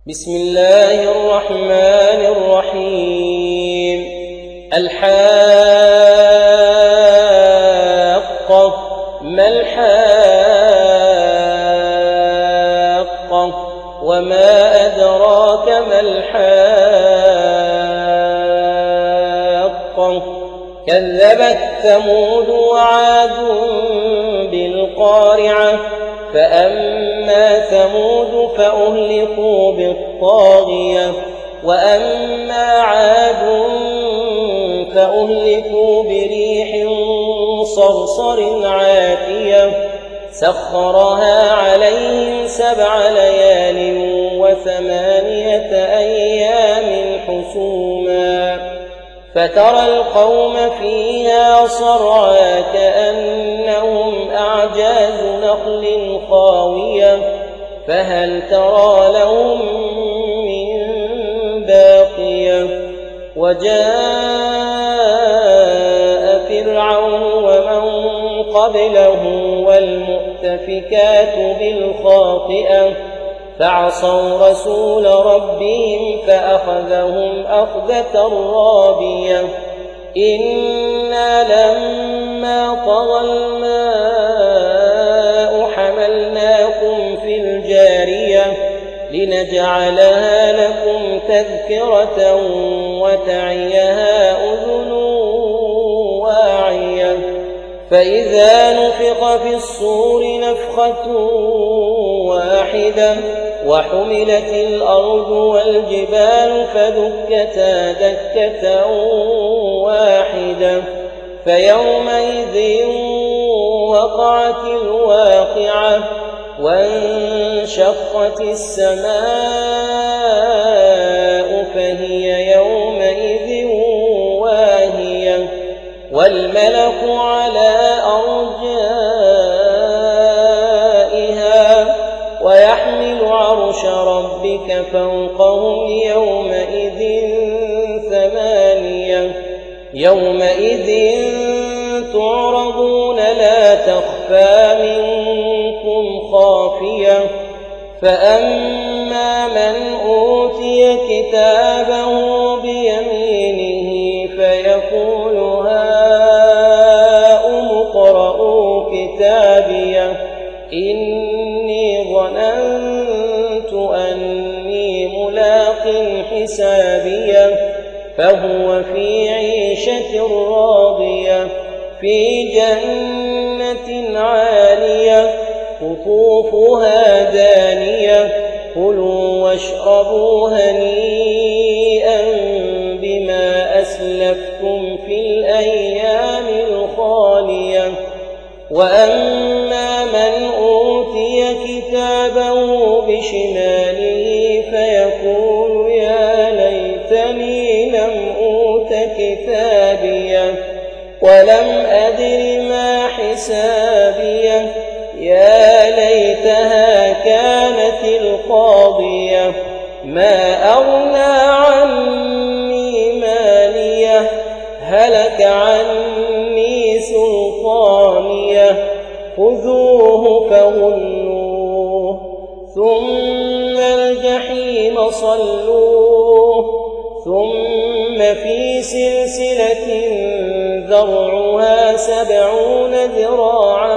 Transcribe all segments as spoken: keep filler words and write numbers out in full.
بسم الله الرحمن الرحيم. الحاقة. ما الحاقة؟ وما أدراك ما الحاقة؟ كذبت ثمود وعاد بالقارعة. فأما ثمود فأهلكوا بالطاغية، وأما عاد فأهلكوا بريح صرصر عاتية سخرها عليهم سبع ليال وثمانية أيام حسوما، فترى القوم فيها صرعى كأنهم أعجاز نخل خاوية، فهل ترى لهم من باقية؟ وجاء فرعون ومن قبله والمؤتفكات بالخاطئة فعصوا رسول ربهم فأخذهم أخذة رابية. إنا لما طغى الماء حملناكم في الجارية لنجعلها لكم تذكرة وتعيها أذن واعية. فإذا نفخ في الصور نفخة واحدة وحملت الأرض والجبال فدكتا دكة واحدة، فيومئذ وقعت الواقعة وانشقت السماء فهي يومئذ واهية، والملك على أرجائها ويحمل عرش ربك فوقهم يومئذ ثمانية. يومئذ تعرضون لا تخفى منكم خافية. فأما من أوتي كتابه بيمينه فيقول هاؤم اقرءوا كتابيه إني ظننت أني ملاق حسابيه، فهو في عيشة راضية في جنة عالية قطوفها دانية. كلوا واشربوا هنيئا بما أسلفتم في الأيام الخالية. وأما من أوتي كتابه بشماله فيقول يا ليتني لم أوت كتابيه ولم أدر ما حسابيه، يا ليتها كانت القاضية ما أغنى عني ماليه هلك عني سلطانيه خذوه فغلوه ثم الجحيم صلوه ثم في سلسلة ذرعها سبعون ذراعا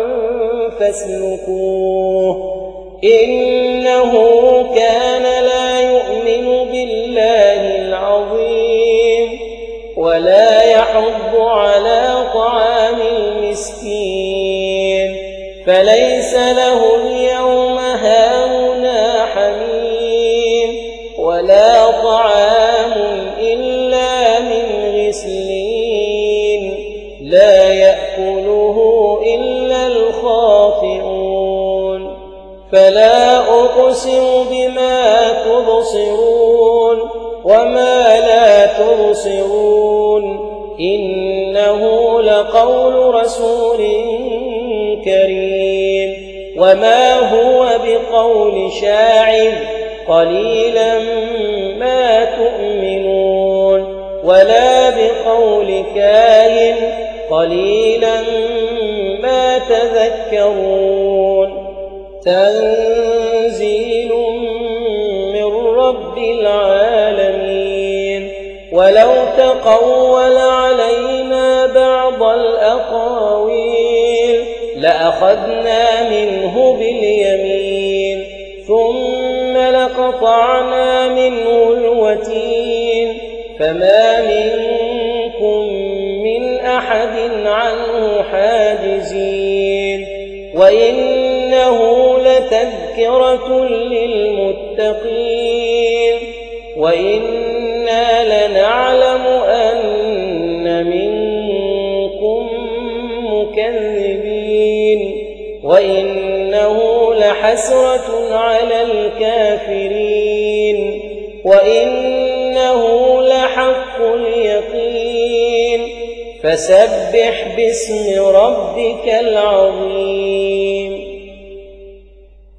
فاسلكوه إنه كان لا يؤمن بالله العظيم ولا يحض على طعام المسكين، فليس له اليوم هاهنا حميم ولا طعام إلا من غسلين لا يأكله إلا الخاطئون. فلا أقسم بما تبصرون وما لا تبصرون إنه لقول رسول كريم وما هو بقول شاعر قليلا ما تؤمنون ولا بقول كاهن قليلا ما تذكرون. تنزيل من رب العالمين. ولو تقول علينا بعض الأقاويل لأخذنا منه باليمين ثم لقطعنا منه الوتين فما منكم من أحد عنه حاجزين. وإنه لتذكرة للمتقين وإنا لنعلم أن منكم مكذبين وإنه لحسرة على الكافرين وإنه لحق اليقين. فسبح باسم ربك العظيم.